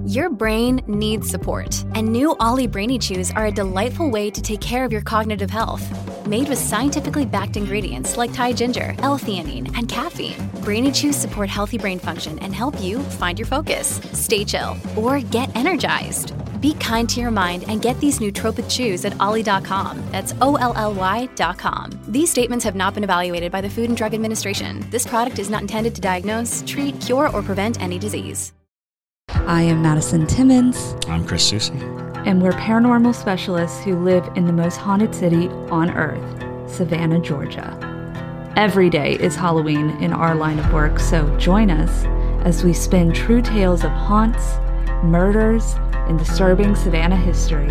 Your brain needs support, and new Ollie Brainy Chews are a delightful way to take care of your cognitive health. Made with scientifically backed ingredients like Thai ginger, L-theanine, and caffeine, Brainy Chews support healthy brain function and help you find your focus, stay chill, or get energized. Be kind to your mind and get these nootropic chews at ollie.com. That's OLLY.com. These statements have not been evaluated by the Food and Drug Administration. This product is not intended to diagnose, treat, cure, or prevent any disease. I am Madison Timmons. I'm Chris Soucy. And we're paranormal specialists who live in the most haunted city on earth, Savannah, Georgia. Every day is Halloween in our line of work, so join us as we spin true tales of haunts, murders, and disturbing Savannah history.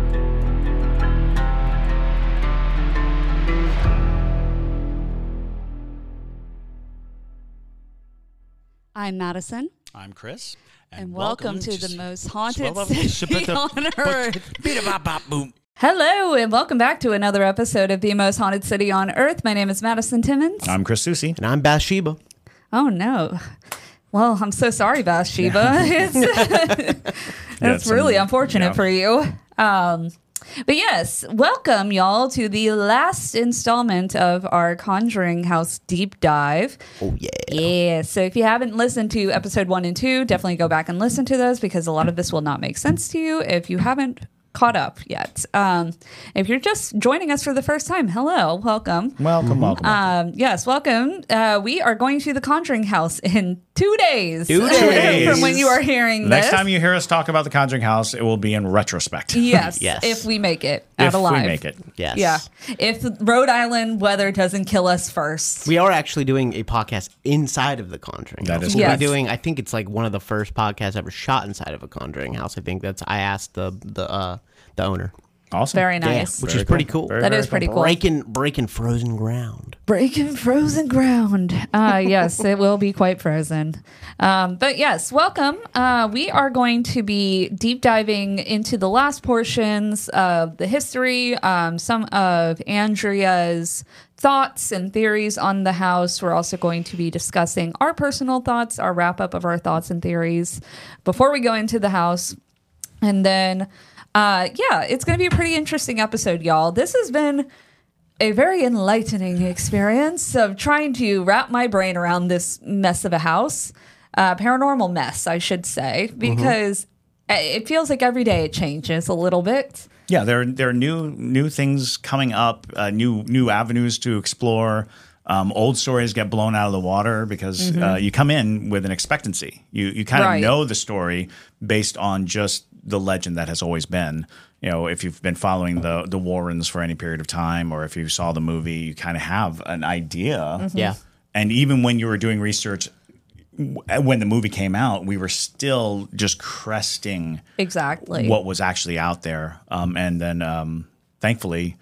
I'm Madison. I'm Chris. And welcome to the most haunted city on earth. Hello, and welcome back to another episode of The Most Haunted City on Earth. My name is Madison Timmons. I'm Chris Soucy. And I'm Bathsheba. Oh, no. Well, I'm so sorry, Bathsheba. That's really unfortunate for you. But yes, welcome, y'all, to the last installment of our Conjuring House deep dive. Oh, yeah. Yeah, so if you haven't listened to episode 1 and 2, definitely go back and listen to those because a lot of this will not make sense to you if you haven't caught up yet. If you're just joining us for the first time, hello, welcome. Welcome. Yes, welcome. We are going to the Conjuring House in 2 days. 2 days. From when you are hearing Next this. time you hear us talk about the Conjuring House, it will be in retrospect. Yes, Yes. if we make it out If alive. we make it. Yes. Yeah. If Rhode Island weather doesn't kill us first. We are actually doing a podcast inside of the Conjuring That House. is We'll correct. be doing, I think it's like one of the first podcasts ever shot inside of a Conjuring House. I asked the owner. Awesome. Very nice. Which Very is pretty cool. That is pretty cool. Breaking frozen ground. Breaking frozen ground. Yes, it will be quite frozen. But yes, welcome. We are going to be deep diving into the last portions of the history, some of Andrea's thoughts and theories on the house. We're also going to be discussing our personal thoughts, our wrap up of our thoughts and theories before we go into the house. And then it's going to be a pretty interesting episode, y'all. This has been a very enlightening experience of trying to wrap my brain around this mess of a house, paranormal mess, I should say, because it feels like every day it changes a little bit. Yeah, there are new things coming up, new avenues to explore. Old stories get blown out of the water because you come in with an expectancy. You kind of know the story based on just the legend that has always been. You know, if you've been following the Warrens for any period of time, or if you saw the movie, you kind of have an idea. Yeah. And even when you were doing research, when the movie came out, we were still just cresting Exactly. what was actually out there. And then, thankfully,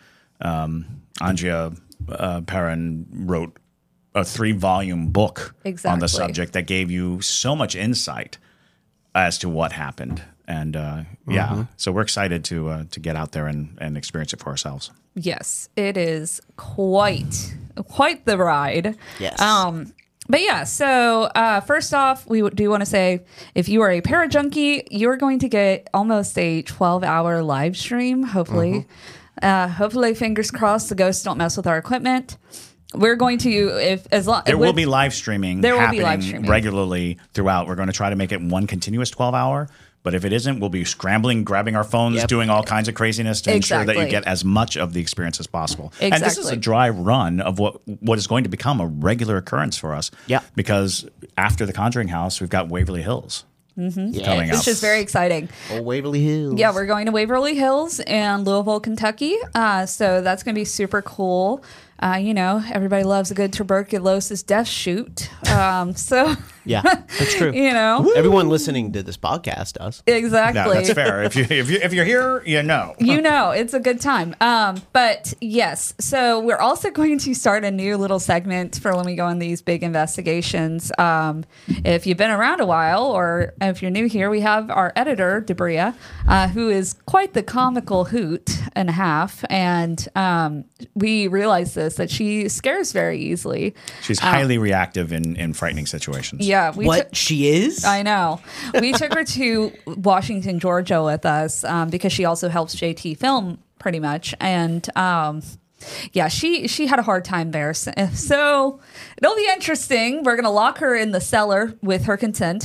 Andrea Perron wrote a 3-volume book on Exactly. the subject that gave you so much insight as to what happened. And so we're excited to get out there and experience it for ourselves. Yes, it is quite the ride. Yes. But yeah, so first off, we do want to say if you are a Parajunkie, you're going to get almost a 12-hour live stream, hopefully. Hopefully, fingers crossed, the ghosts don't mess with our equipment. We're going to, There will be live streaming There will happening be live streaming. regularly throughout. We're going to try to make it one continuous 12-hour. But if it isn't, we'll be scrambling, grabbing our phones, doing all kinds of craziness to ensure that you get as much of the experience as possible. Exactly. And this is a dry run of what is going to become a regular occurrence for us. Yeah. Because after the Conjuring House, we've got Waverly Hills coming up. which is very exciting. Old Waverly Hills. Yeah, we're going to Waverly Hills and Louisville, Kentucky. So that's going to be super cool. Everybody loves a good tuberculosis death shoot. So Yeah, that's true. Everyone listening to this podcast does. Exactly. No, that's fair. If you're here, you know. It's a good time. But yes, so we're also going to start a new little segment for when we go on these big investigations. If you've been around a while, or if you're new here, we have our editor, Debria, who is quite the comical hoot and a half. And we realized this this, that she scares very easily. She's highly reactive in frightening situations. Yeah. She is? I know. We took her to Washington, Georgia with us because she also helps JT film pretty much. And yeah, she had a hard time there. So it'll be interesting. We're going to lock her in the cellar with her consent.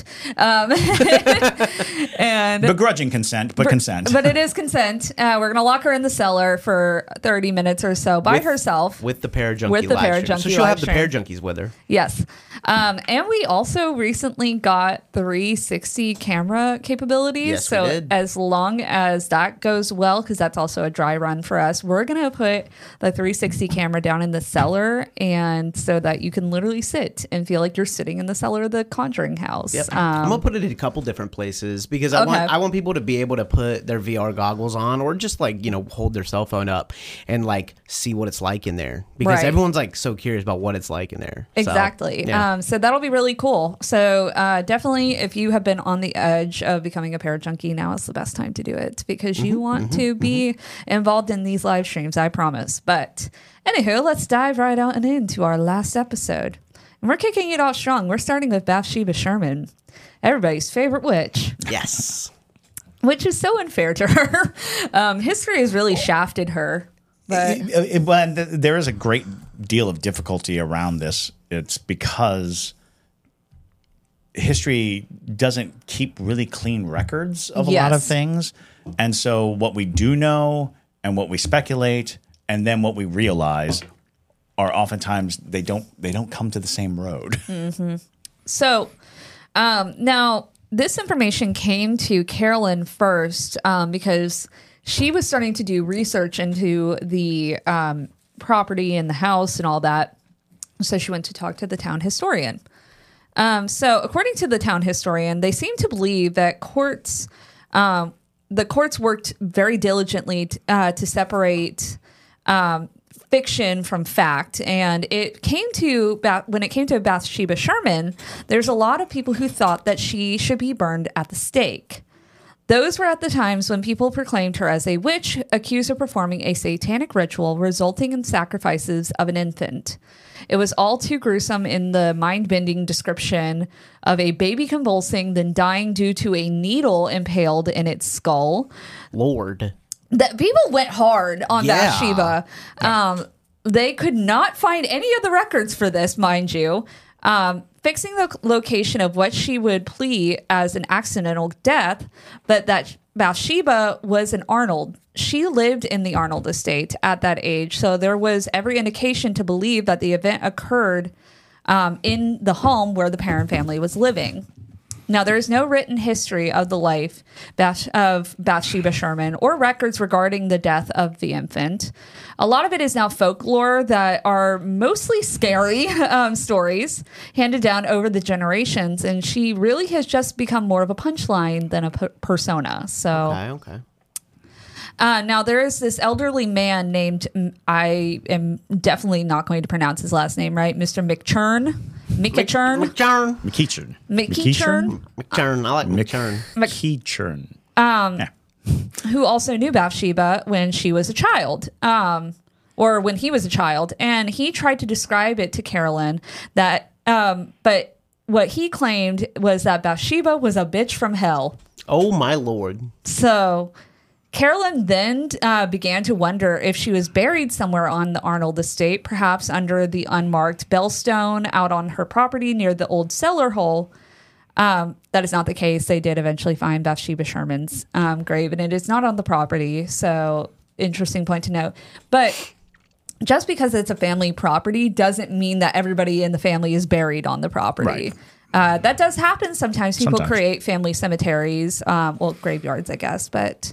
And Begrudging consent, but consent. But it is consent. We're going to lock her in the cellar for 30 minutes or so by herself. With the Parajunkie With the live stream. Parajunkie So she'll have the live Parajunkies with her. Yes. And we also recently got 360 camera capabilities. Yes, so we did. as long as that goes well, because that's also a dry run for us, we're going to put the 360 camera down in the cellar, and so that you can literally sit and feel like you're sitting in the cellar of the Conjuring house. Yep. I'm gonna put it in a couple different places because I want people to be able to put their VR goggles on or just hold their cell phone up and see what it's like in there, because everyone's so curious about what it's like in there. Exactly. So, yeah. So that'll be really cool. So definitely, if you have been on the edge of becoming a Parajunkie, now is the best time to do it, because you want to be involved in these live streams, I promise. But anywho, let's dive right on into our last episode. And we're kicking it off strong. We're starting with Bathsheba Sherman, everybody's favorite witch. Yes. Which is so unfair to her. History has really shafted her. But there is a great deal of difficulty around this. It's because history doesn't keep really clean records of a lot of things. And so what we do know and what we speculate and then what we realize are oftentimes they don't come to the same road. Mm-hmm. So now this information came to Carolyn first because she was starting to do research into the property and the house and all that. So she went to talk to the town historian. So according to the town historian, they seem to believe that the courts worked very diligently to separate fiction from fact. And when it came to Bathsheba Sherman, there's a lot of people who thought that she should be burned at the stake. Those were at the times when people proclaimed her as a witch, accused of performing a satanic ritual resulting in sacrifices of an infant. It was all too gruesome in the mind-bending description of a baby convulsing, then dying due to a needle impaled in its skull. Lord. That people went hard on Bathsheba. They could not find any of the records for this, mind you. Fixing the location of what she would plea as an accidental death, but that Bathsheba was an Arnold. She lived in the Arnold estate at that age, so there was every indication to believe that the event occurred in the home where the Perron family was living. Now, there is no written history of the life of Bathsheba Sherman or records regarding the death of the infant. A lot of it is now folklore that are mostly scary stories handed down over the generations, and she really has just become more of a punchline than a persona. So, okay. Now, there is this elderly man named, I am definitely not going to pronounce his last name right, Mr. McChurn. McChurn. I like McChurn. McChurn. Who also knew Bathsheba when she was a child, or when he was a child. And he tried to describe it to Carolyn that, but what he claimed was that Bathsheba was a bitch from hell. Oh, my Lord. So Carolyn then began to wonder if she was buried somewhere on the Arnold estate, perhaps under the unmarked bellstone out on her property near the old cellar hole. That is not the case. They did eventually find Bathsheba Sherman's grave, and it is not on the property. So, interesting point to note. But just because it's a family property doesn't mean that everybody in the family is buried on the property. Right. That does happen sometimes. People create family cemeteries, graveyards, I guess, but...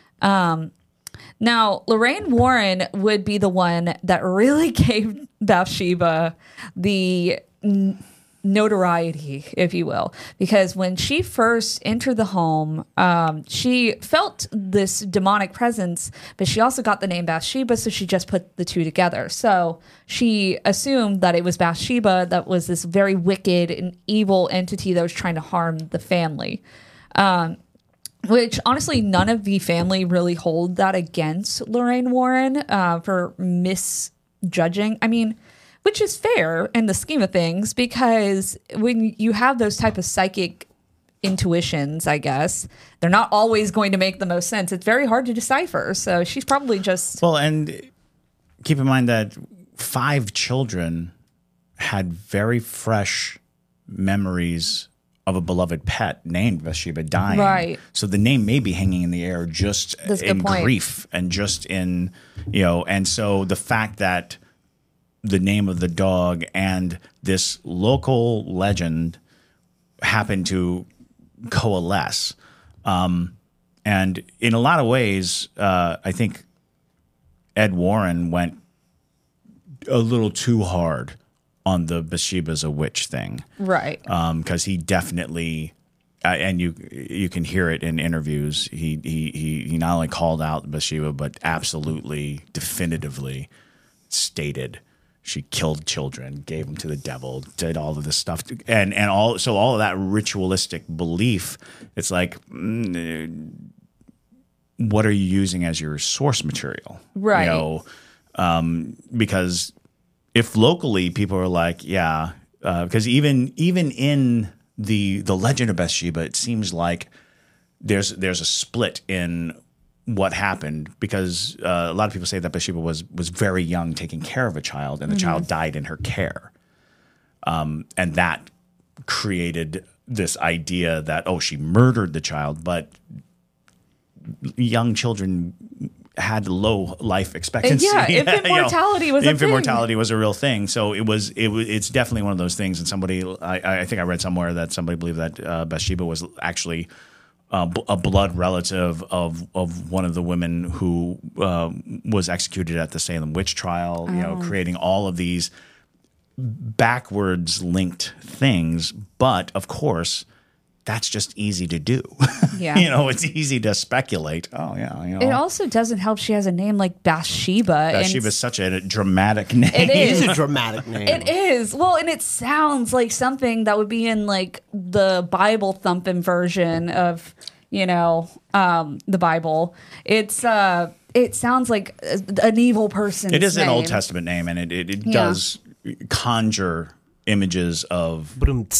Now, Lorraine Warren would be the one that really gave Bathsheba the notoriety, if you will, because when she first entered the home, she felt this demonic presence, but she also got the name Bathsheba, so she just put the two together. So she assumed that it was Bathsheba that was this very wicked and evil entity that was trying to harm the family. Which, honestly, none of the family really hold that against Lorraine Warren for judging. I mean, which is fair in the scheme of things, because when you have those type of psychic intuitions, I guess, they're not always going to make the most sense. It's very hard to decipher. So she's probably just... Well, and keep in mind that 5 children had very fresh memories of a beloved pet named Bathsheba dying. Right. So the name may be hanging in the air just in grief and just in, and so the fact that the name of the dog and this local legend happened to coalesce. And in a lot of ways, I think Ed Warren went a little too hard on the Bathsheba's a witch thing. Right. Because he definitely, and you can hear it in interviews, he not only called out Bathsheba, but absolutely definitively stated she killed children, gave them to the devil, did all of this stuff, and all of that ritualistic belief. It's like, what are you using as your source material? Right. Because if locally people are like, yeah, because even in the legend of Bathsheba, it seems like there's a split in what happened, because a lot of people say that Bathsheba was very young taking care of a child, and the child died in her care. And that created this idea that, she murdered the child, but young children had low life expectancy. Yeah, infant mortality was a thing. Infant mortality was a real thing. So it's definitely one of those things. And somebody, I think I read somewhere that somebody believed that Bathsheba was actually a blood relative of one of the women who was executed at the Salem witch trial, creating all of these backwards linked things. But of course, that's just easy to do. Yeah. It's easy to speculate. Oh, yeah. It also doesn't help she has a name like Bathsheba. Bathsheba is such a dramatic name. It is. It is a dramatic name. It is. Well, and it sounds like something that would be in like the Bible thumping version of, the Bible. It sounds like an evil person's It is name. an Old Testament name, and it does conjure images of,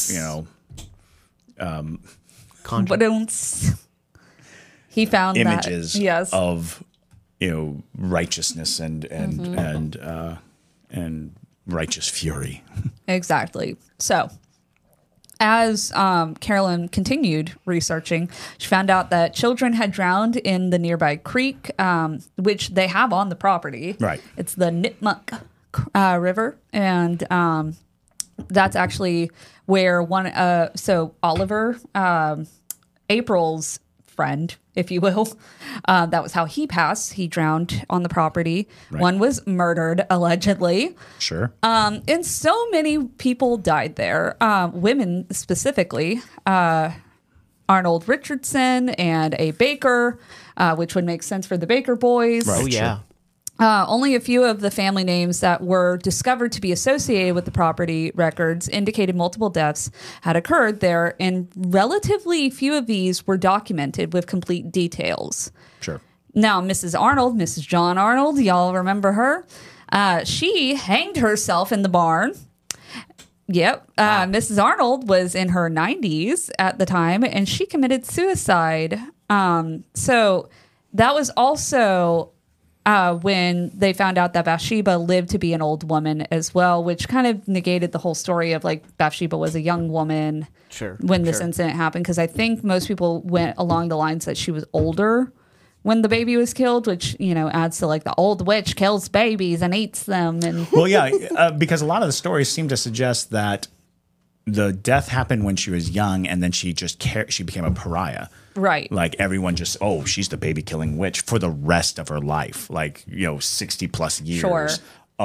he found images that. Yes. of righteousness and righteous fury. Exactly. So as Carolyn continued researching, she found out that children had drowned in the nearby creek, which they have on the property. Right. It's the Nipmuc River, and that's actually where so Oliver, April's friend, if you will, that was how he passed. He drowned on the property. Right. One was murdered, allegedly. Sure. And so many people died there, women specifically. Arnold Richardson and a baker, which would make sense for the Baker Boys. Right. Oh, yeah. Only a few of the family names that were discovered to be associated with the property records indicated multiple deaths had occurred there, and relatively few of these were documented with complete details. Sure. Now, Mrs. Arnold, Mrs. John Arnold, y'all remember her? She hanged herself in the barn. Yep. Wow. Mrs. Arnold was in her 90s at the time, and she committed suicide. So that was also when they found out that Bathsheba lived to be an old woman as well, which kind of negated the whole story of like Bathsheba was a young woman when this incident happened. Because I think most people went along the lines that she was older when the baby was killed, which, adds to like the old witch kills babies and eats them. And well, yeah, because a lot of the stories seem to suggest that the death happened when she was young, and then she just she became a pariah. Right. Like everyone just, she's the baby killing witch for the rest of her life. like 60 plus years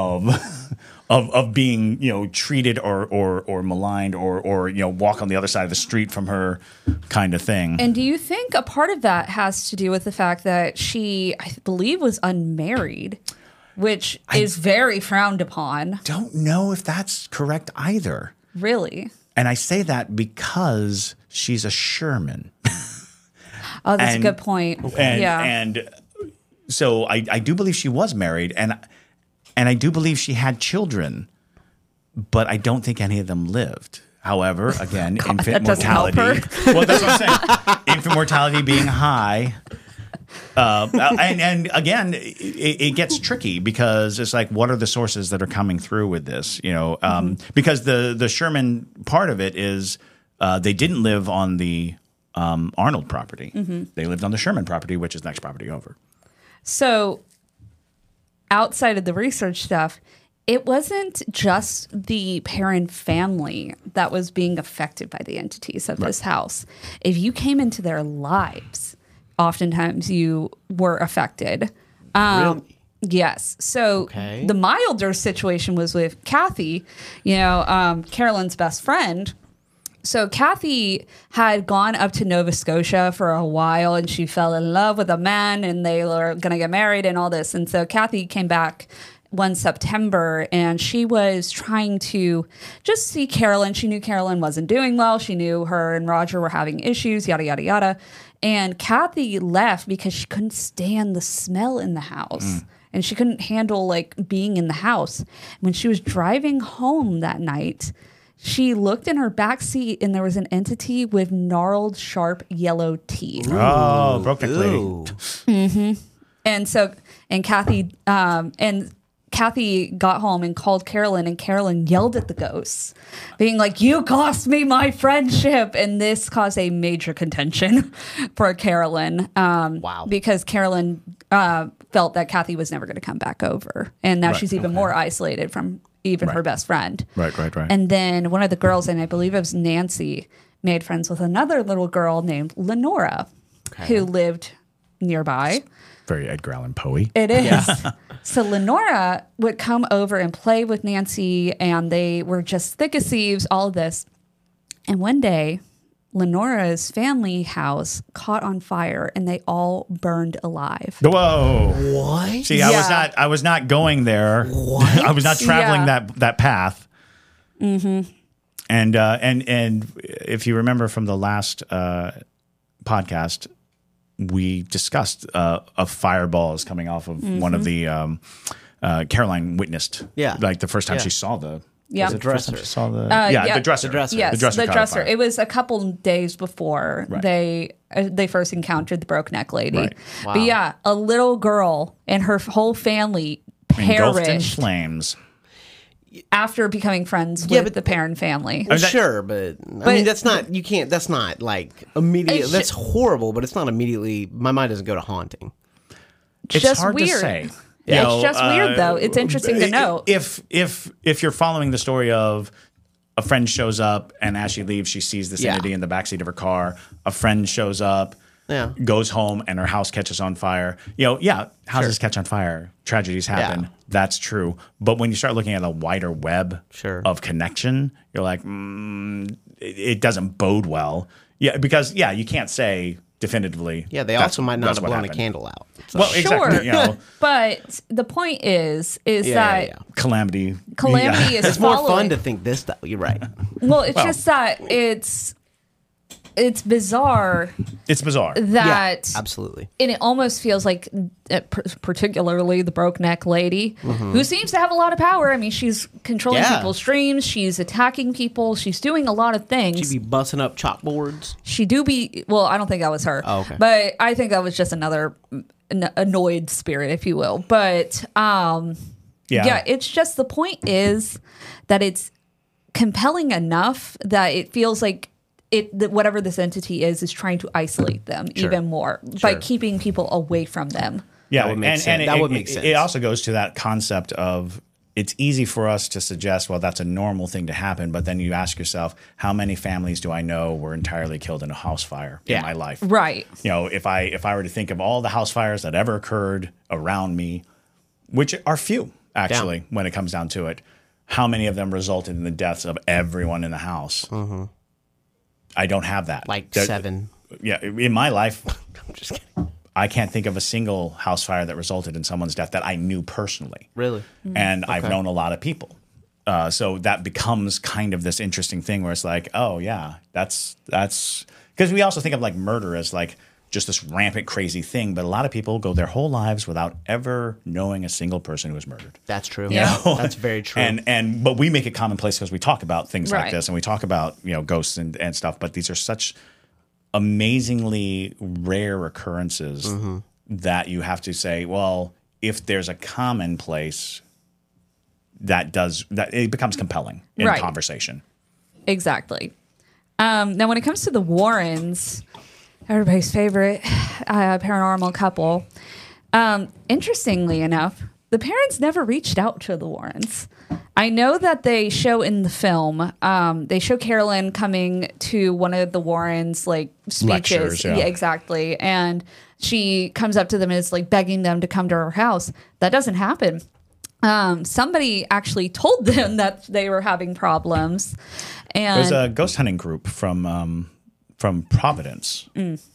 of being treated or maligned or walk on the other side of the street from her, kind of thing. And do you think a part of that has to do with the fact that she, I believe, was unmarried, which is very frowned upon? Don't know if that's correct either. Really? And I say that because she's a Sherman. Oh, that's a good point. And so I do believe she was married. And And I do believe she had children, but I don't think any of them lived. However, again, infant mortality. Well, that's what I'm saying. Infant mortality being high. And again, it gets tricky because it's like, what are the sources that are coming through with this? Because the Sherman part of it is they didn't live on the Arnold property. They lived on the Sherman property, which is next property over. So outside of the research stuff, it wasn't just the Perron family that was being affected by the entities of this house. If you came into their lives, oftentimes you were affected. Really? Yes. So the milder situation was with Kathy, Carolyn's best friend. So Kathy had gone up to Nova Scotia for a while, and she fell in love with a man, and they were going to get married and all this. And so Kathy came back one September, and she was trying to just see Carolyn. She knew Carolyn wasn't doing well. She knew her and Roger were having issues, yada, yada, yada. And Kathy left because she couldn't stand the smell in the house. And she couldn't handle being in the house. When she was driving home that night, she looked in her back seat, and there was an entity with gnarled, sharp yellow teeth. Oh, broke the clay. And Kathy got home and called Carolyn, and Carolyn yelled at the ghosts, being like, "You cost me my friendship." And this caused a major contention for Carolyn. Because Carolyn felt that Kathy was never going to come back over. And now she's even more isolated from even her best friend. Right. And then one of the girls, and I believe it was Nancy, made friends with another little girl named Lenora, who lived nearby. Very Edgar Allan Poe-y. It is. Yeah. So Lenora would come over and play with Nancy, and they were just thick as thieves, all of this. And one day, Lenora's family house caught on fire, and they all burned alive. Whoa! What? See, I was not going there. What? I was not traveling that path. Mm-hmm. And if you remember from the last podcast, we discussed a fireball is coming off of one of the Caroline witnessed. Yeah, like the first time she saw the. Yeah, the dresser. Saw the the dresser. Yes, the dresser. It was a couple days before they first encountered the broke neck lady. Right. Wow. But yeah, a little girl and her whole family engulfed in perished flames after becoming friends with the Perron family. Sure, but I mean that's not you can't. That's not like immediate. That's horrible, but it's not immediately. My mind doesn't go to haunting. It's just hard weird. to say. It's just weird, though. It's interesting to know. If you're following the story of a friend shows up, and as she leaves, she sees this entity in the backseat of her car. A friend shows up, goes home, and her house catches on fire. Houses catch on fire. Tragedies happen. Yeah. That's true. But when you start looking at a wider web of connection, you're like, it doesn't bode well. Yeah, because you can't say definitively. Yeah, they also might not have blown a candle out. So. Well, exactly. Sure, but the point is that calamity is it's more fun to think this stuff. You're right. Well, it's just that it's bizarre. It's bizarre. That absolutely. And it almost feels like, particularly the broke neck lady, who seems to have a lot of power. I mean, she's controlling people's dreams. She's attacking people. She's doing a lot of things. She'd be busting up chalkboards. She do be. Well, I don't think that was her. Oh, okay. But I think that was just another annoyed spirit, if you will. But it's just the point is that it's compelling enough that it feels like whatever this entity is trying to isolate them even more by keeping people away from them. Yeah, that would make sense. That would make sense. It also goes to that concept of it's easy for us to suggest, well, that's a normal thing to happen, but then you ask yourself, how many families do I know were entirely killed in a house fire in my life? Right. If I were to think of all the house fires that ever occurred around me, which are few actually when it comes down to it, how many of them resulted in the deaths of everyone in the house? Mm-hmm. I don't have that. Like 7. Yeah, in my life, I'm just kidding. I can't think of a single house fire that resulted in someone's death that I knew personally. Really? Mm-hmm. And I've known a lot of people. So that becomes kind of this interesting thing where it's like, oh, yeah, that's because we also think of like murder as like just this rampant, crazy thing. But a lot of people go their whole lives without ever knowing a single person who was murdered. That's true. Yeah, that's very true. But we make it commonplace because we talk about things Right. like this, and we talk about ghosts and stuff. But these are such amazingly rare occurrences that you have to say, well, if there's a commonplace, that it becomes compelling in Right. conversation. Exactly. Now, when it comes to the Warrens, everybody's favorite paranormal couple, interestingly enough, the parents never reached out to the Warrens. I know that they show in the film, they show Carolyn coming to one of the Warrens' like speeches. Lectures, yeah. Exactly. And she comes up to them and is like begging them to come to her house. That doesn't happen. Somebody actually told them that they were having problems. And There's a ghost hunting group from Providence,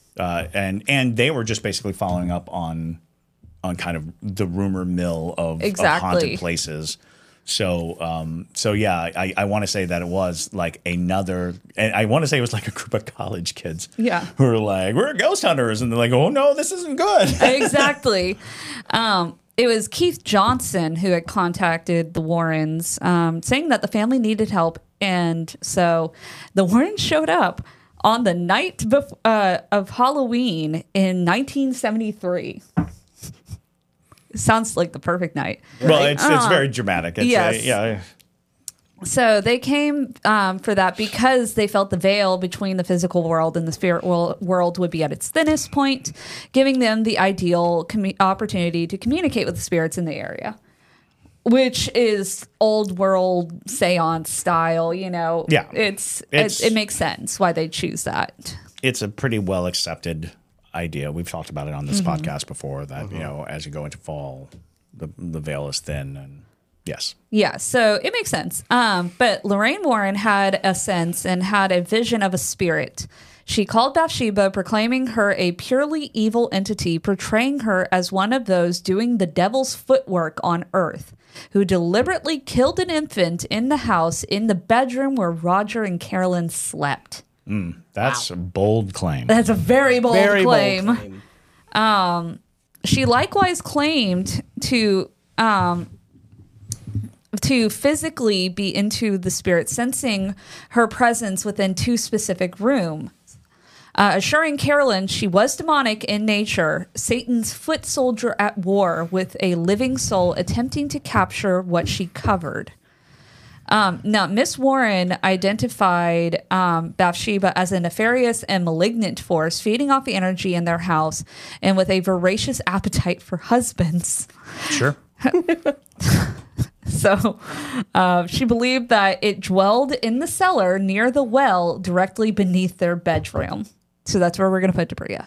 and they were just basically following up on kind of the rumor mill of haunted places. So yeah, I want to say that it was like another, and I want to say it was like a group of college kids, who were like, we're ghost hunters, and they're like, oh no, this isn't good. Exactly. It was Keith Johnson who had contacted the Warrens, saying that the family needed help. And so the Warrens showed up on the night of Halloween in 1973. Sounds like the perfect night. Right? Well, it's very dramatic. Yes. Yeah. So they came for that because they felt the veil between the physical world and the spirit world would be at its thinnest point, giving them the ideal opportunity to communicate with the spirits in the area, which is old world seance style. Yeah, it makes sense why they choose that. It's a pretty well accepted idea. We've talked about it on this podcast before. That as you go into fall, the veil is thin and. Yes. Yeah, so it makes sense. But Lorraine Warren had a sense and had a vision of a spirit. She called Bathsheba, proclaiming her a purely evil entity, portraying her as one of those doing the devil's footwork on earth, who deliberately killed an infant in the house in the bedroom where Roger and Carolyn slept. That's a bold claim. That's a very bold claim. Bold claim. She likewise claimed to physically be into the spirit, sensing her presence within 2 specific rooms, assuring Carolyn she was demonic in nature, Satan's foot soldier at war with a living soul attempting to capture what she covered. Now, Miss Warren identified Bathsheba as a nefarious and malignant force, feeding off the energy in their house and with a voracious appetite for husbands. Sure. So she believed that it dwelled in the cellar near the well directly beneath their bedroom. So that's where we're going to put Debria.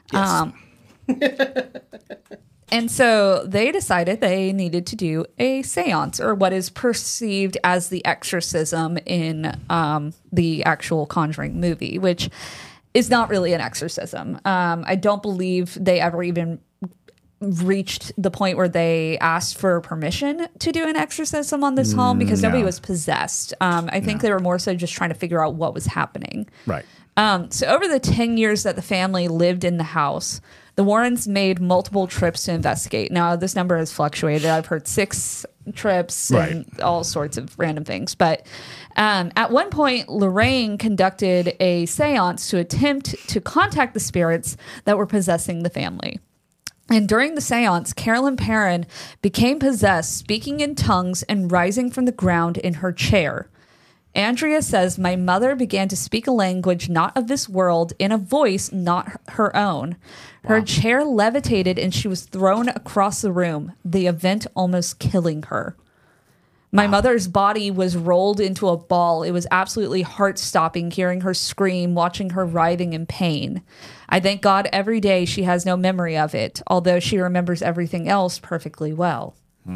Yes. And so they decided they needed to do a seance, or what is perceived as the exorcism in the actual Conjuring movie, which is not really an exorcism. I don't believe they ever even reached the point where they asked for permission to do an exorcism on this home because nobody was possessed. I think they were more so just trying to figure out what was happening. Right. So over the 10 years that the family lived in the house, the Warrens made multiple trips to investigate. Now, this number has fluctuated. I've heard 6 trips and all sorts of random things. But at one point, Lorraine conducted a seance to attempt to contact the spirits that were possessing the family. And during the seance, Carolyn Perrin became possessed, speaking in tongues and rising from the ground in her chair. Andrea says, my mother began to speak a language not of this world in a voice not her own. Her chair levitated and she was thrown across the room, the event almost killing her. My mother's body was rolled into a ball. It was absolutely heart-stopping hearing her scream, watching her writhing in pain. I thank God every day she has no memory of it, although she remembers everything else perfectly well.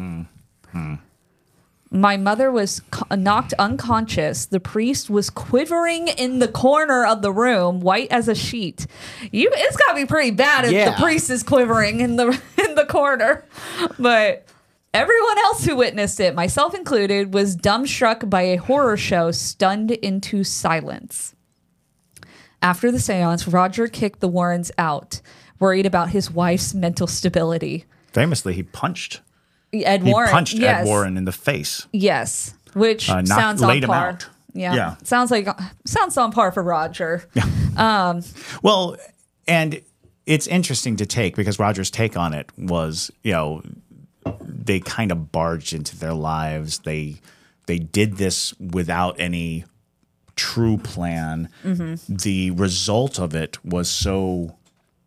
My mother was knocked unconscious. The priest was quivering in the corner of the room, white as a sheet. It's got to be pretty bad if the priest is quivering in the corner. But everyone else who witnessed it, myself included, was dumbstruck by a horror show, stunned into silence. After the seance, Roger kicked the Warrens out, worried about his wife's mental stability. Famously, he punched Ed Warren in the face. Yes, which sounds on par. Him out. Yeah. Sounds on par for Roger. Yeah. Well, and it's interesting to take because Roger's take on it was, they kind of barged into their lives. They did this without any true plan. Mm-hmm. The result of it was so,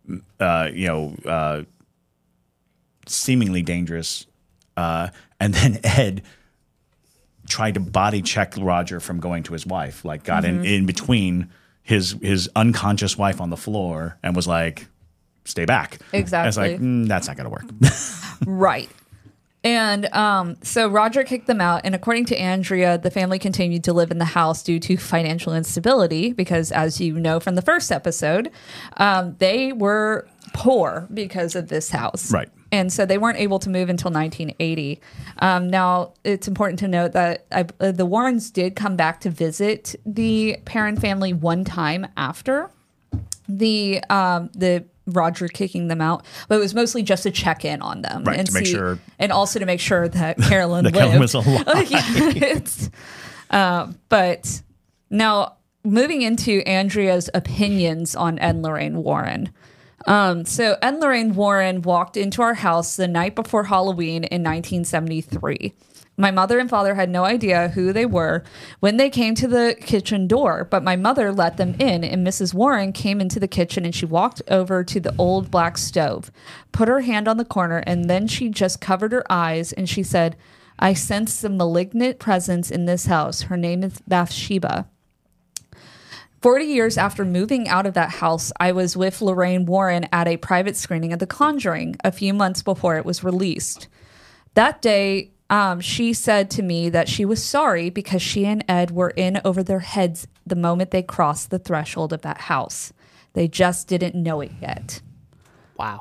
seemingly dangerous. And then Ed tried to body check Roger from going to his wife, like got in between his unconscious wife on the floor and was like, stay back. Exactly. And it's like, that's not going to work. Right. And so Roger kicked them out. And according to Andrea, the family continued to live in the house due to financial instability because, as you know from the first episode, they were poor because of this house. Right. And so they weren't able to move until 1980. Now, it's important to note that the Warrens did come back to visit the Perron family one time after the Roger kicking them out, but it was mostly just to check in on them, right? And to make sure, and also to make sure that Carolyn lived. Carolyn was alive. But now moving into Andrea's opinions on Ed and Lorraine Warren. So Ed and Lorraine Warren walked into our house the night before Halloween in 1973. My mother and father had no idea who they were when they came to the kitchen door, but my mother let them in, and Mrs. Warren came into the kitchen and she walked over to the old black stove, put her hand on the corner, and then she just covered her eyes and she said, "I sense some malignant presence in this house. Her name is Bathsheba." 40 years after moving out of that house, I was with Lorraine Warren at a private screening of The Conjuring a few months before it was released. That day, she said to me that she was sorry because she and Ed were in over their heads the moment they crossed the threshold of that house. They just didn't know it yet. Wow.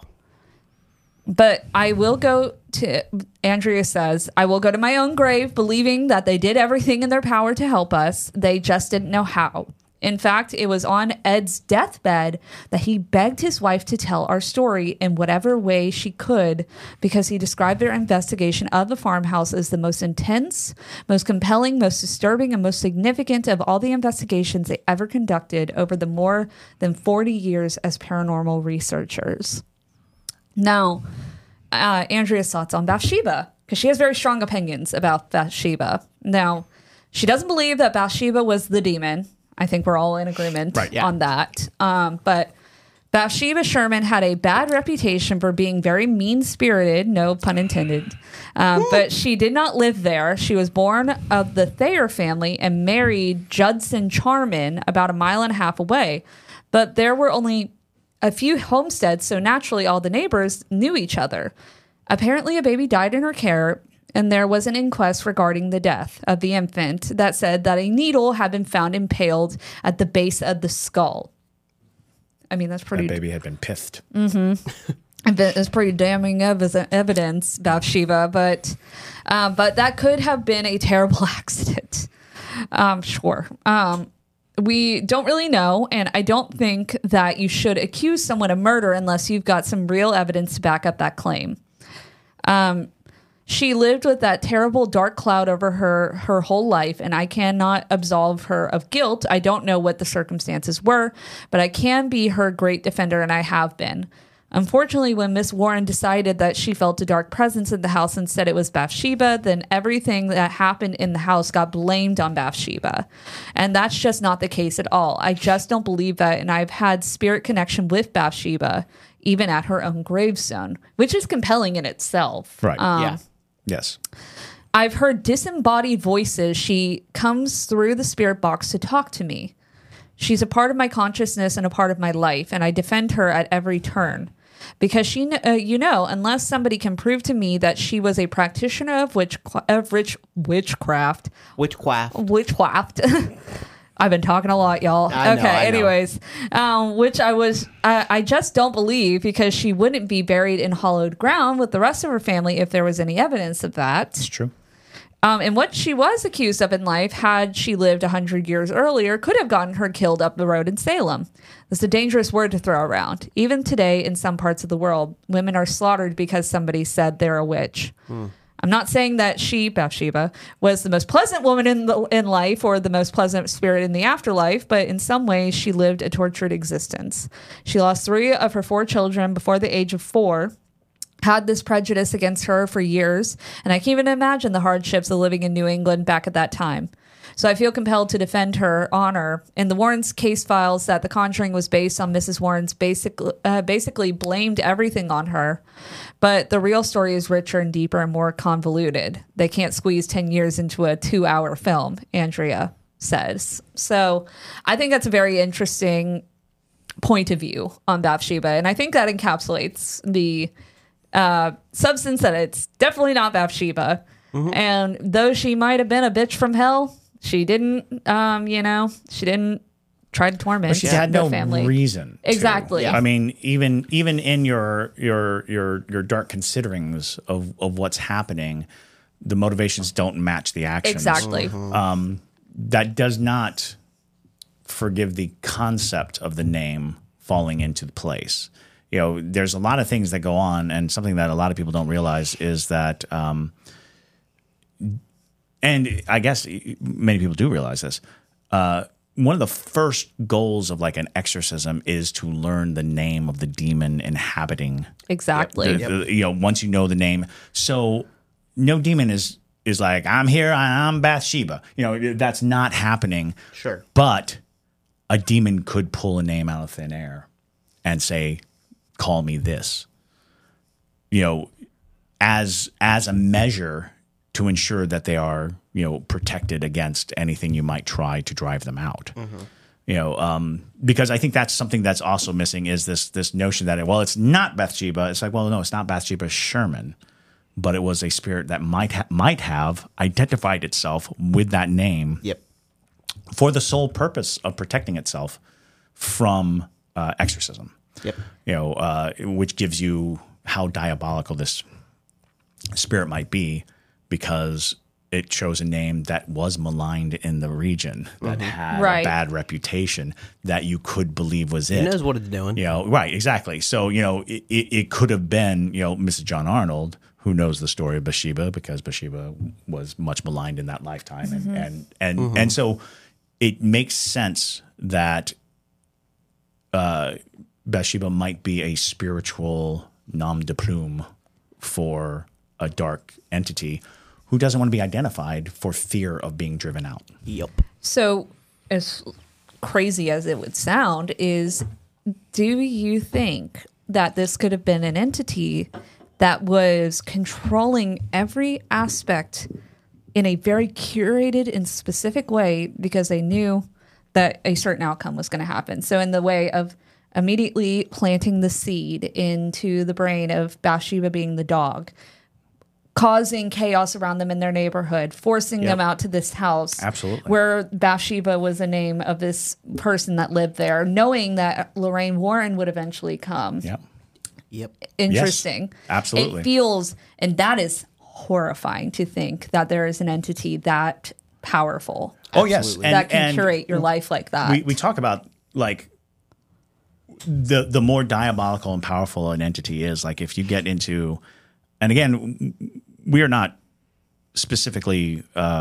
But I will go to, Andrea says, I will go to my own grave believing that they did everything in their power to help us. They just didn't know how. In fact, it was on Ed's deathbed that he begged his wife to tell our story in whatever way she could because he described their investigation of the farmhouse as the most intense, most compelling, most disturbing, and most significant of all the investigations they ever conducted over the more than 40 years as paranormal researchers. Now, Andrea's thoughts on Bathsheba, because she has very strong opinions about Bathsheba. Now, she doesn't believe that Bathsheba was the demon. I think we're all in agreement on that. But Bathsheba Sherman had a bad reputation for being very mean-spirited, no pun intended. But she did not live there. She was born of the Thayer family and married Judson Charman about 1.5 miles away. But there were only a few homesteads, so naturally all the neighbors knew each other. Apparently a baby died in her care, and there was an inquest regarding the death of the infant that said that a needle had been found impaled at the base of the skull. I mean, that's pretty... That baby had been pithed. Mm-hmm. It's pretty damning evidence, Bathsheba, but that could have been a terrible accident. Sure. We don't really know, and I don't think that you should accuse someone of murder unless you've got some real evidence to back up that claim. She lived with that terrible dark cloud over her whole life, and I cannot absolve her of guilt. I don't know what the circumstances were, but I can be her great defender, and I have been. Unfortunately, when Miss Warren decided that she felt a dark presence in the house and said it was Bathsheba, then everything that happened in the house got blamed on Bathsheba. And that's just not the case at all. I just don't believe that, and I've had spirit connection with Bathsheba, even at her own gravestone, which is compelling in itself. Right, yeah. Yes. I've heard disembodied voices. She comes through the spirit box to talk to me. She's a part of my consciousness and a part of my life, and I defend her at every turn. Because she, unless somebody can prove to me that she was a practitioner of witchcraft. I've been talking a lot, y'all. Anyways, which I just don't believe because she wouldn't be buried in hollowed ground with the rest of her family if there was any evidence of that. It's true. And what she was accused of in life, had she lived 100 years earlier, could have gotten her killed up the road in Salem. That's a dangerous word to throw around. Even today, in some parts of the world, women are slaughtered because somebody said they're a witch. I'm not saying that she, Bathsheba, was the most pleasant woman in life or the most pleasant spirit in the afterlife, but in some ways she lived a tortured existence. She lost 3 of her 4 children before the age of 4, had this prejudice against her for years, and I can't even imagine the hardships of living in New England back at that time. So I feel compelled to defend her honor. In the Warrens' case files that The Conjuring was based on, Mrs. Warren's basically blamed everything on her. But the real story is richer and deeper and more convoluted. They can't squeeze 10 years into a 2-hour film, Andrea says. So I think that's a very interesting point of view on Bathsheba. And I think that encapsulates the substance that it's definitely not Bathsheba. And though she might have been a bitch from hell, she didn't, she didn't try to torment. But she had no family. reason. Exactly. I mean, even in your dark considerings of what's happening, the motivations don't match the actions. Exactly. That does not forgive the concept of the name falling into place. There's a lot of things that go on, and something that a lot of people don't realize is that, and I guess many people do realize this, one of the first goals of like an exorcism is to learn the name of the demon inhabiting. Exactly. Once you know the name. So no demon is like, I'm here, I'm Bathsheba. That's not happening. Sure. But a demon could pull a name out of thin air and say, call me this, as a measure to ensure that they are, protected against anything you might try to drive them out. Because I think that's something that's also missing is this notion that, it's not Bathsheba. It's like, well, no, it's not Bathsheba Sherman, but it was a spirit that might have identified itself with that name. Yep. For the sole purpose of protecting itself from exorcism. Yep. Which gives you how diabolical this spirit might be, because it chose a name that was maligned in the region, that had a bad reputation, that you could believe was it. It knows what it's doing. Right, exactly. So, it could have been, Mrs. John Arnold, who knows the story of Bathsheba, because Bathsheba was much maligned in that lifetime. And so it makes sense that Bathsheba might be a spiritual nom de plume for a dark entity who doesn't want to be identified for fear of being driven out. Yep. So, as crazy as it would sound, do you think that this could have been an entity that was controlling every aspect in a very curated and specific way because they knew that a certain outcome was going to happen? So in the way of immediately planting the seed into the brain of Bathsheba being the dog, causing chaos around them in their neighborhood, forcing them out to this house. Absolutely. Where Bathsheba was the name of this person that lived there, knowing that Lorraine Warren would eventually come. Yep. Interesting. Yes, absolutely. It feels, and that is horrifying to think that there is an entity that powerful. Oh, yes. That can curate your life like that. We talk about, like, the more diabolical and powerful an entity is, like, if you get into, and again, we are not specifically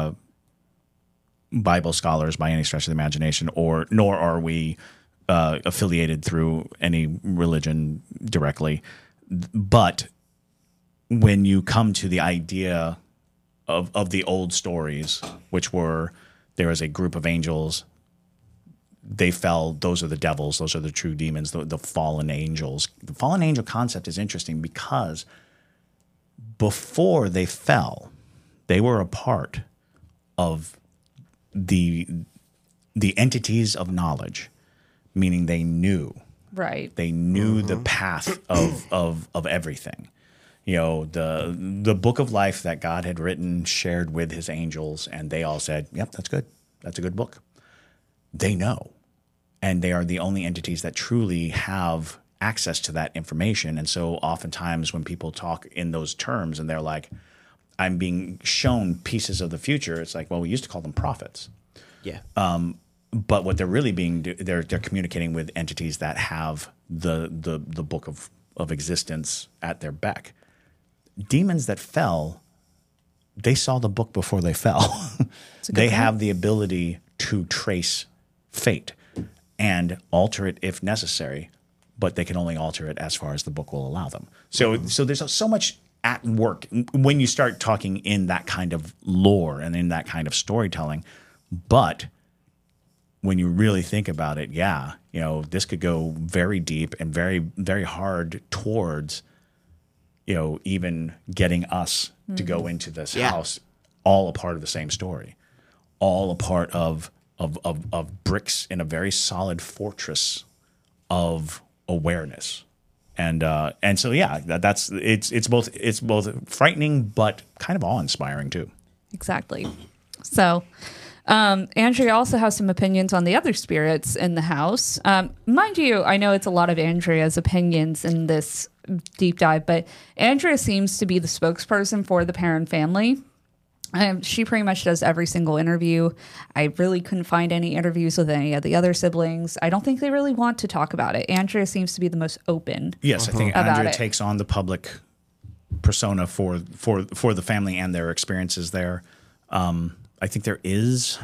Bible scholars by any stretch of the imagination, nor are we affiliated through any religion directly. But when you come to the idea of the old stories, which were there is a group of angels, they fell, those are the devils, those are the true demons, the fallen angels. The fallen angel concept is interesting because before they fell, they were a part of the entities of knowledge, meaning they knew. Right. They knew the path of everything. The book of life that God had written, shared with his angels, and they all said, yep, that's good. That's a good book. They know. And they are the only entities that truly have access to that information. And so oftentimes when people talk in those terms and they're like, I'm being shown pieces of the future. It's like, well, we used to call them prophets. Yeah. But what they're really they're communicating with entities that have the book of existence at their beck. Demons that fell, they saw the book before they fell. They have the ability to trace fate and alter it if necessary, but they can only alter it as far as the book will allow them. So there's so much at work when you start talking in that kind of lore and in that kind of storytelling. But when you really think about it, this could go very deep and very, very hard towards, even getting us to go into this house, all a part of the same story, all a part of bricks in a very solid fortress of awareness. And so it's both frightening but kind of awe-inspiring too. Exactly. So Andrea also has some opinions on the other spirits in the house. Mind you, I know it's a lot of Andrea's opinions in this deep dive, but Andrea seems to be the spokesperson for the Perron family. She pretty much does every single interview. I really couldn't find any interviews with any of the other siblings. I don't think they really want to talk about it. Andrea seems to be the most open. Yes, I think Andrea takes on the public persona for the family and their experiences there. I think there is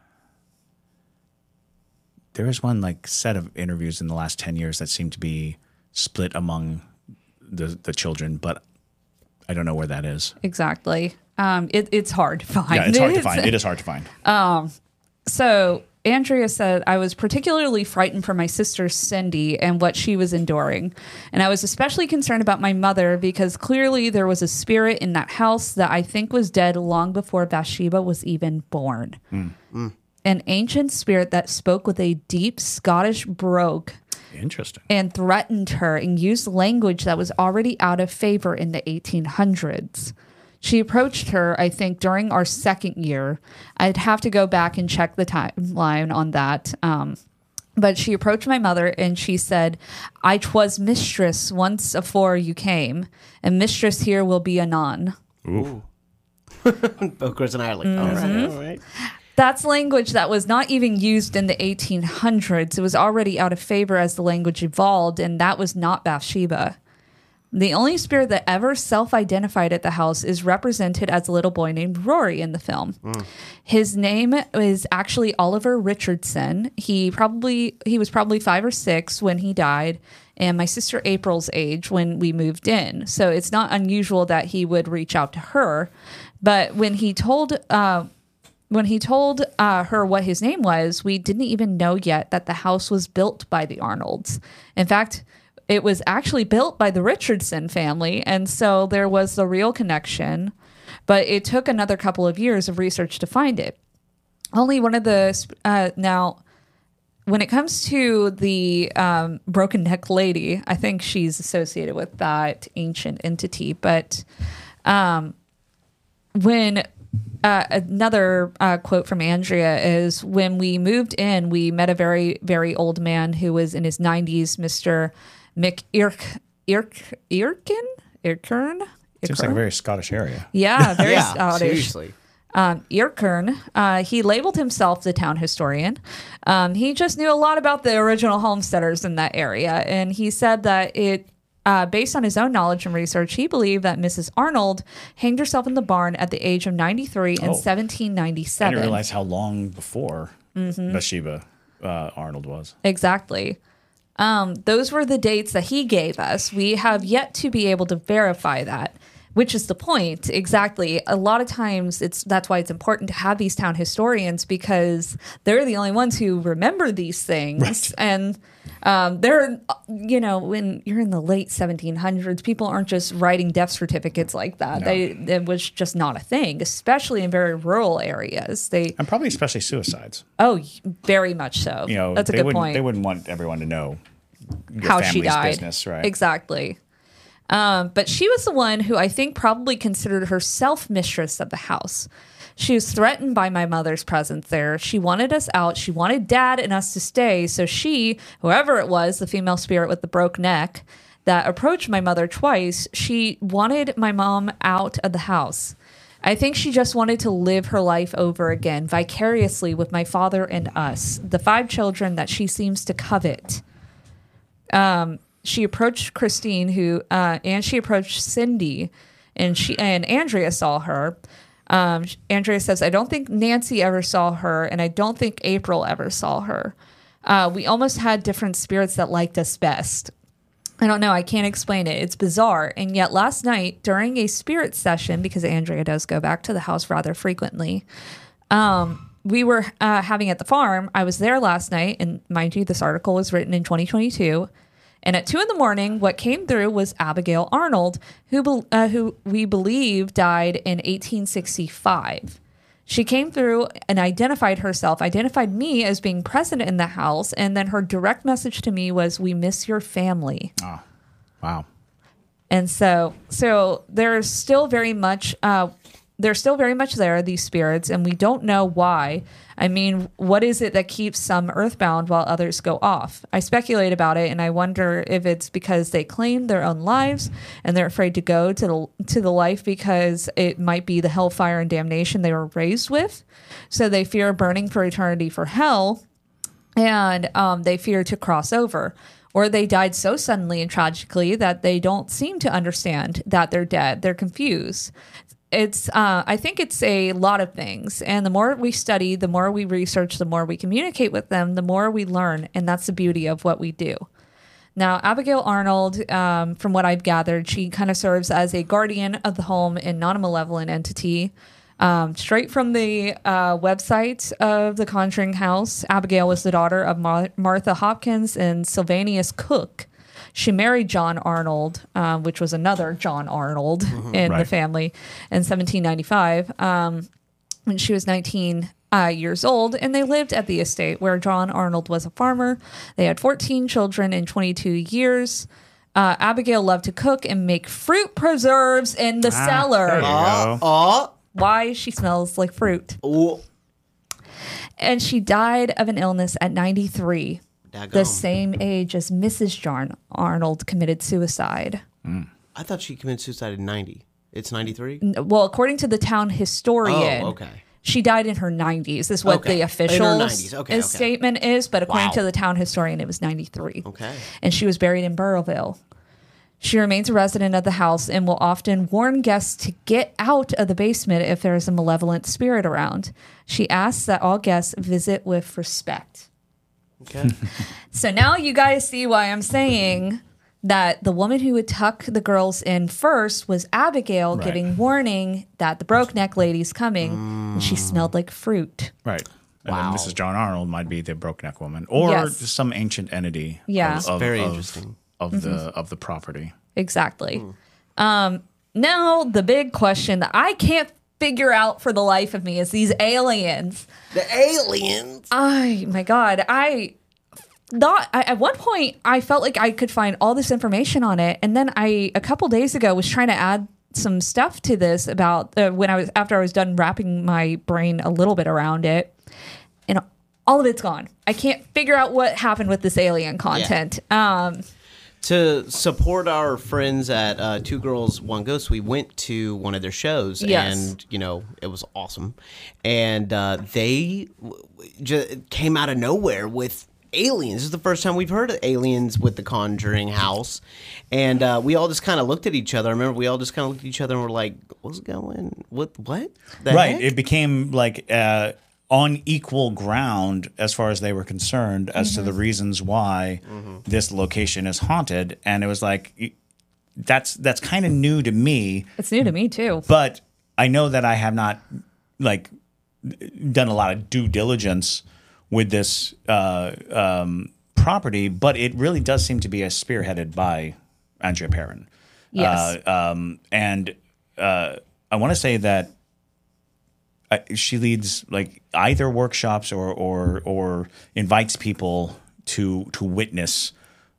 one set of interviews in the last 10 years that seem to be split among the children, but I don't know where that is. Exactly. It's hard to find. Yeah, it's hard to find. It is hard to find. So Andrea said, I was particularly frightened for my sister Cindy and what she was enduring. And I was especially concerned about my mother because clearly there was a spirit in that house that I think was dead long before Bathsheba was even born. An ancient spirit that spoke with a deep Scottish brogue. Interesting. And threatened her and used language that was already out of favor in the 1800s. She approached her, I think, during our second year. I'd have to go back and check the timeline on that. But she approached my mother and she said, I 'twas mistress once afore you came, and mistress here will be anon. Ooh. Of course, and I are like, all right. That's language that was not even used in the 1800s. It was already out of favor as the language evolved, and that was not Bathsheba. The only spirit that ever self-identified at the house is represented as a little boy named Rory in the film. His name is actually Oliver Richardson. He was probably 5 or 6 when he died, and my sister April's age when we moved in. So it's not unusual that he would reach out to her. But when he told her what his name was, we didn't even know yet that the house was built by the Arnolds. In fact, it was actually built by the Richardson family, and so there was the real connection, but it took another couple of years of research to find it. Only one of the... now, when it comes to the broken neck lady, I think she's associated with that ancient entity, but when... another quote from Andrea is, when we moved in, we met a very, very old man who was in his 90s, Mr. McIrkern? Seems like a very Scottish area. Yeah, very Scottish. Seriously. Irkern, he labeled himself the town historian. He just knew a lot about the original homesteaders in that area, and he said that based on his own knowledge and research, he believed that Mrs. Arnold hanged herself in the barn at the age of 93 in 1797. I didn't realize how long before Bathsheba Arnold was. Exactly. Those were the dates that he gave us. We have yet to be able to verify that, which is the point. Exactly. A lot of times that's why it's important to have these town historians, because they're the only ones who remember these things. Right. And they're, when you're in the late 1700s, people aren't just writing death certificates like that. No. It was just not a thing, especially in very rural areas. And probably especially suicides. Oh, very much so. That's a good point. They wouldn't want everyone to know your how family's she died. Business, right? Exactly. But she was the one who I think probably considered herself mistress of the house. She was threatened by my mother's presence there. She wanted us out. She wanted Dad and us to stay. So she, whoever it was, the female spirit with the broke neck that approached my mother twice, she wanted my mom out of the house. I think she just wanted to live her life over again, vicariously with my father and us, the 5 children that she seems to covet. She approached Christine, and she approached Cindy, and Andrea saw her. Andrea says, I don't think Nancy ever saw her, and I don't think April ever saw her. We almost had different spirits that liked us best. I don't know. I can't explain it. It's bizarre. And yet last night during a spirit session, because Andrea does go back to the house rather frequently, we were having at the farm. I was there last night. And mind you, this article was written in 2022. And at 2 a.m, what came through was Abigail Arnold, who we believe died in 1865. She came through and identified me as being present in the house. And then her direct message to me was, we miss your family. Oh, wow. And so there's still very much there, these spirits, and we don't know why. I mean, what is it that keeps some earthbound while others go off? I speculate about it, and I wonder if it's because they claim their own lives and they're afraid to go to the life because it might be the hellfire and damnation they were raised with. So they fear burning for eternity for hell, and they fear to cross over. Or they died so suddenly and tragically that they don't seem to understand that they're dead. They're confused. I think it's a lot of things. And the more we study, the more we research, the more we communicate with them, the more we learn. And that's the beauty of what we do. Now, Abigail Arnold, from what I've gathered, she kind of serves as a guardian of the home and not a malevolent entity. Straight from the website of the Conjuring House, Abigail was the daughter of Martha Hopkins and Sylvanus Cook. She married John Arnold, which was another John Arnold in the family, in 1795, when she was 19 years old. And they lived at the estate where John Arnold was a farmer. They had 14 children in 22 years. Abigail loved to cook and make fruit preserves in the cellar. There you go. Why? She smells like fruit. Ooh. And she died of an illness at 93. The same age as Mrs. John Arnold committed suicide. I thought she committed suicide at 90. It's 93? Well, according to the town historian, she died in her 90s. Is what the official statement is. But according to the town historian, it was 93. Okay. And she was buried in Burrillville. She remains a resident of the house and will often warn guests to get out of the basement if there is a malevolent spirit around. She asks that all guests visit with respect. Okay. So now you guys see why I'm saying that the woman who would tuck the girls in first was Abigail, giving warning that the broke neck lady's coming, and she smelled like fruit. Right. And then Mrs. John Arnold might be the broke neck woman, or some ancient entity. Yeah, very interesting of the property. Exactly. Now the big question that I can't figure out for the life of me is these aliens. The aliens. Oh my God. I thought at one point I felt like I could find all this information on it. And then a couple days ago was trying to add some stuff to this about after I was done wrapping my brain a little bit around it. And all of it's gone. I can't figure out what happened with this alien content. Yeah. To support our friends at Two Girls, One Ghost, we went to one of their shows, and it was awesome. And they just came out of nowhere with aliens. This is the first time we've heard of aliens with the Conjuring House, and we all just kind of looked at each other. I remember we all just kind of looked at each other and were like, "What's going? What? The heck?" It became like on equal ground as far as they were concerned as to the reasons why this location is haunted. And it was like, that's kind of new to me. It's new to me too. But I know that I have not done a lot of due diligence with this property, but it really does seem to be spearheaded by Andrea Perron. Yes. And I want to say that she leads either workshops or invites people to witness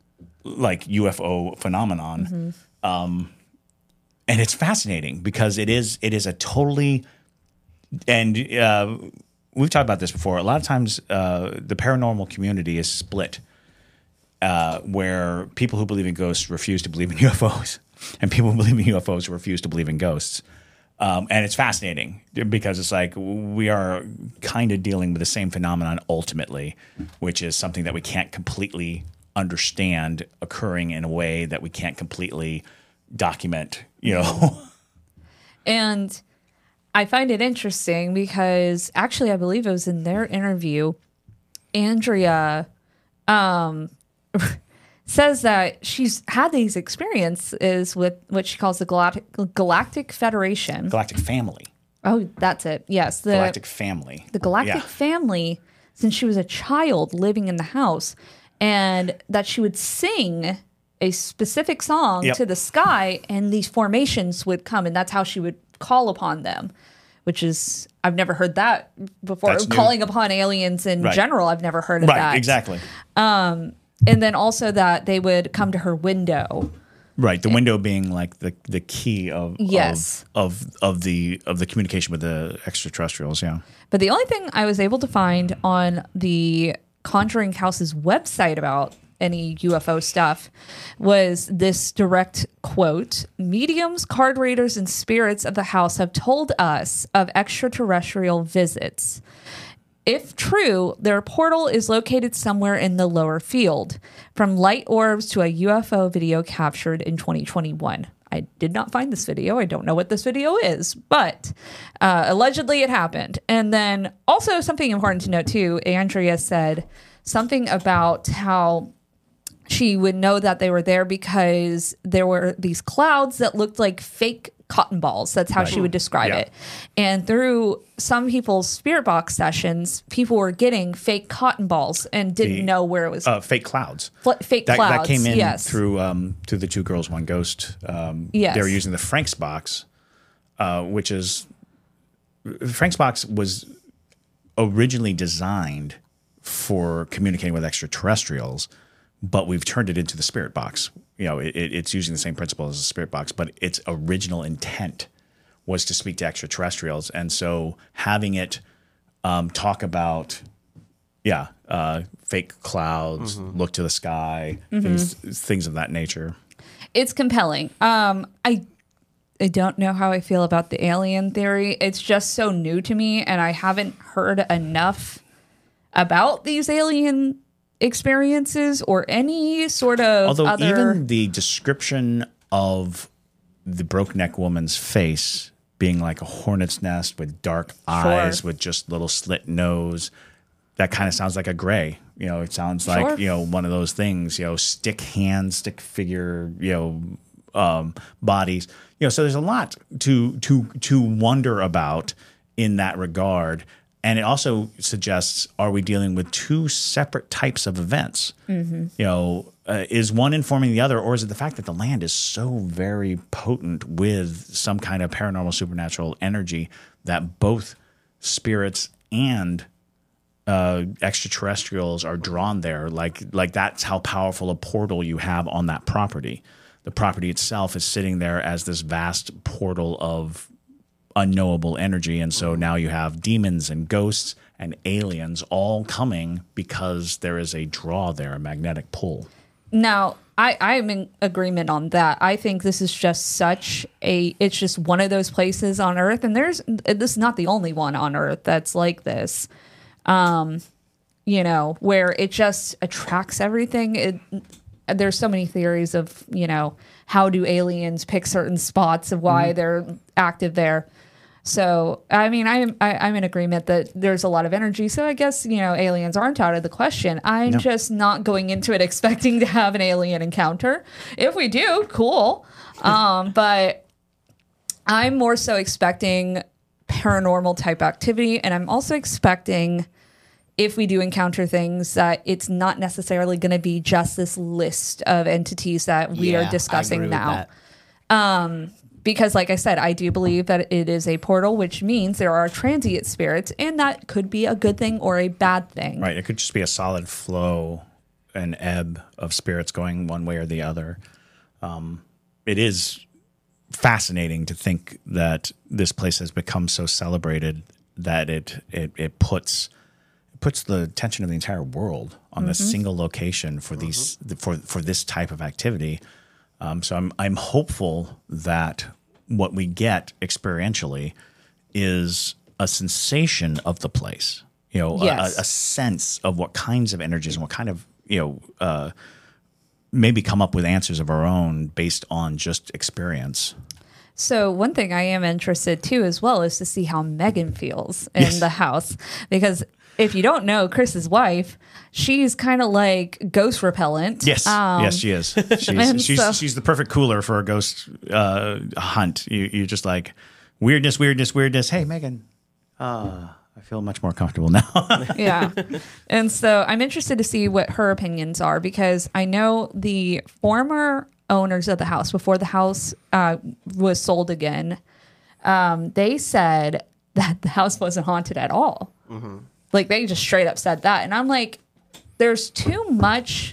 UFO phenomenon. And it's fascinating because it is a totally, and we've talked about this before. A lot of times the paranormal community is split, where people who believe in ghosts refuse to believe in UFOs, and people who believe in UFOs refuse to believe in ghosts. And it's fascinating because it's like we are kind of dealing with the same phenomenon ultimately, which is something that we can't completely understand occurring in a way that we can't completely document, And I find it interesting because actually I believe it was in their interview, Andrea says that she's had these experiences with what she calls the Galactic Federation. Galactic Family. Oh, that's it. Yes. The Galactic Family. The Galactic Family since she was a child living in the house, and that she would sing a specific song to the sky and these formations would come, and that's how she would call upon them, which is, I've never heard that before. That's calling upon aliens in general, I've never heard of that. Right, exactly. And then also that they would come to her window. Right, the window being like the key of the communication with the extraterrestrials, yeah. But the only thing I was able to find on the Conjuring House's website about any UFO stuff was this direct quote: "Mediums, card readers, and spirits of the house have told us of extraterrestrial visits. If true, their portal is located somewhere in the lower field, from light orbs to a UFO video captured in 2021. I did not find this video. I don't know what this video is, but allegedly it happened. And then also something important to note too, Andrea said something about how she would know that they were there because there were these clouds that looked like fake cotton balls. That's how she would describe it. And through some people's spirit box sessions, people were getting fake cotton balls and didn't know where it was. Fake clouds. Fake clouds. That came in through the Two Girls, One Ghost. They were using the Frank's box, which is Frank's box was originally designed for communicating with extraterrestrials, but we've turned it into the spirit box. It's using the same principle as the spirit box, but its original intent was to speak to extraterrestrials. And so having it talk about, fake clouds, look to the sky, things of that nature. It's compelling. I don't know how I feel about the alien theory. It's just so new to me, and I haven't heard enough about these alien experiences or any sort of even the description of the broke neck woman's face being like a hornet's nest with dark eyes with just little slit nose, that kind of sounds like a gray. It sounds like one of those things, stick hand, stick figure, bodies. So there's a lot to wonder about in that regard. And it also suggests, are we dealing with two separate types of events? Is one informing the other, or is it the fact that the land is so very potent with some kind of paranormal supernatural energy that both spirits and extraterrestrials are drawn there? Like that's how powerful a portal you have on that property. The property itself is sitting there as this vast portal of unknowable energy, and so now you have demons and ghosts and aliens all coming because there is a draw there, a magnetic pull. Now, I'm in agreement on that. I think this is just it's just one of those places on Earth, and this is not the only one on Earth that's like this, where it just attracts everything. There's so many theories of, how do aliens pick certain spots of why they're active there. So, I mean, I'm in agreement that there's a lot of energy. So I guess, aliens aren't out of the question. I'm just not going into it expecting to have an alien encounter. If we do, cool. But I'm more so expecting paranormal type activity. And I'm also expecting, if we do encounter things, that it's not necessarily going to be just this list of entities that we are discussing now. Because, like I said, I do believe that it is a portal, which means there are transient spirits, and that could be a good thing or a bad thing. Right. It could just be a solid flow, an ebb of spirits going one way or the other. It is fascinating to think that this place has become so celebrated that it puts the attention of the entire world on this single location for these for this type of activity. So I'm hopeful that what we get experientially is a sensation of the place, a sense of what kinds of energies and what kind of, maybe come up with answers of our own based on just experience. So one thing I am interested too as well is to see how Megan feels in the house, because if you don't know Chris's wife, she's kind of like ghost repellent. Yes, yes, she is. She's the perfect cooler for a ghost hunt. You're just like weirdness. Hey, Megan, I feel much more comfortable now. Yeah, and so I'm interested to see what her opinions are, because I know the former owners of the house, before the house was sold again, they said that the house wasn't haunted at all. Mm-hmm. Like, they just straight up said that. And I'm like, there's too much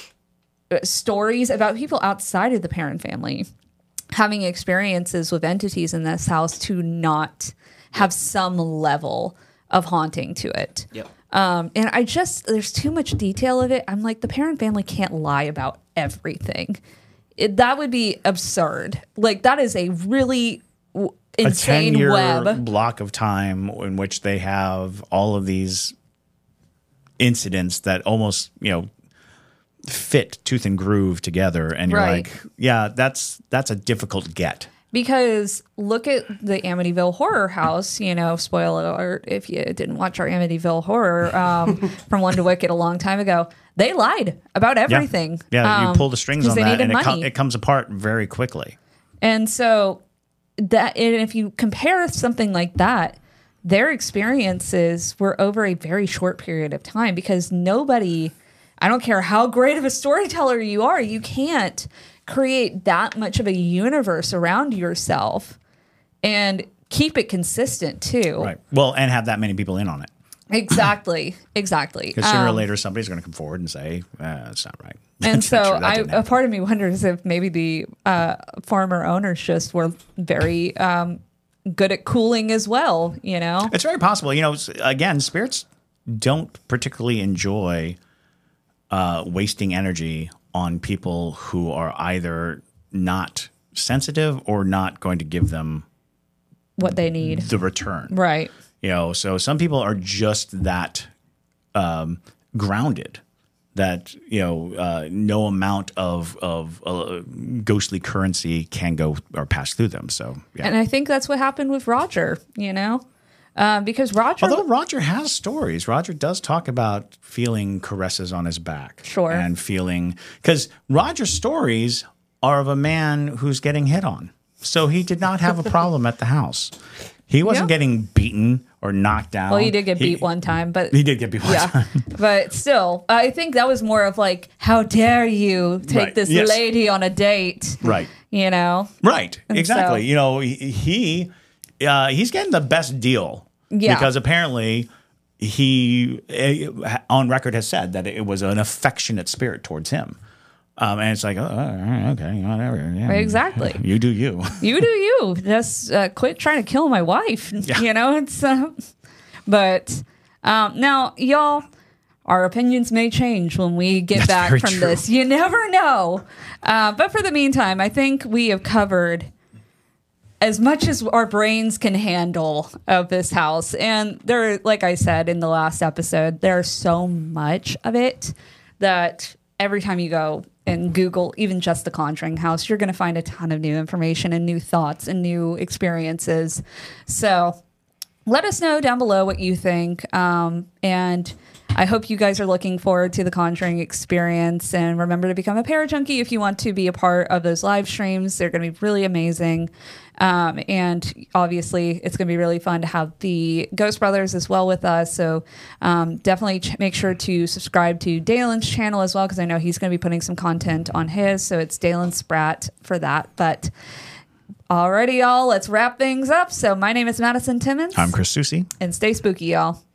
stories about people outside of the Perron family having experiences with entities in this house to not have some level of haunting to it. Yep. And there's too much detail of it. I'm like, the Perron family can't lie about everything. That would be absurd. Like, that is a really insane a 10-year web block of time in which they have all of these incidents that almost, fit tooth and groove together. And you're like, yeah, that's a difficult get. Because look at the Amityville Horror House, spoiler alert if you didn't watch our Amityville Horror from One to Wicked a long time ago. They lied about everything. Yeah, you pull the strings on that and it comes apart very quickly. And so and if you compare something like that, their experiences were over a very short period of time, because nobody, I don't care how great of a storyteller you are, you can't create that much of a universe around yourself and keep it consistent too. Right. Well, and have that many people in on it. Exactly. Because sooner or later, somebody's going to come forward and say, that's not right. And so a part of me wonders if maybe the former owners just were very good at cooling as well, It's very possible. Again, spirits don't particularly enjoy wasting energy on people who are either not sensitive or not going to give them what they need, the return. Right. So some people are just that grounded that, no amount of ghostly currency can go or pass through them. So, yeah. And I think that's what happened with Roger, because although Roger has stories, Roger does talk about feeling caresses on his back. Sure. And because Roger's stories are of a man who's getting hit on. So he did not have a problem at the house. He wasn't getting beaten or knocked down. Well, he did get beat one time, but he did get beat one time. But still, I think that was more of like, how dare you take this lady on a date? Right. Right. And exactly. So, he's getting the best deal. Yeah. Because apparently he on record has said that it was an affectionate spirit towards him. And it's like, okay, whatever. Yeah. Exactly. You do you. You do you. Just quit trying to kill my wife. Yeah. It's. But now, y'all, our opinions may change when we get back from this. You never know. But for the meantime, I think we have covered as much as our brains can handle of this house. And there, like I said in the last episode, there's so much of it that every time you go and Google even just the Conjuring house, you're going to find a ton of new information and new thoughts and new experiences. So let us know down below what you think. And I hope you guys are looking forward to the Conjuring experience. And remember to become a Parajunkie if you want to be a part of those live streams. They're going to be really amazing. And obviously, it's going to be really fun to have the Ghost Brothers as well with us. So definitely make sure to subscribe to Dalen's channel as well, because I know he's going to be putting some content on his. So it's Dalen Spratt for that. But alrighty, y'all, let's wrap things up. So my name is Madison Timmons. I'm Chris Soucy. And stay spooky, y'all.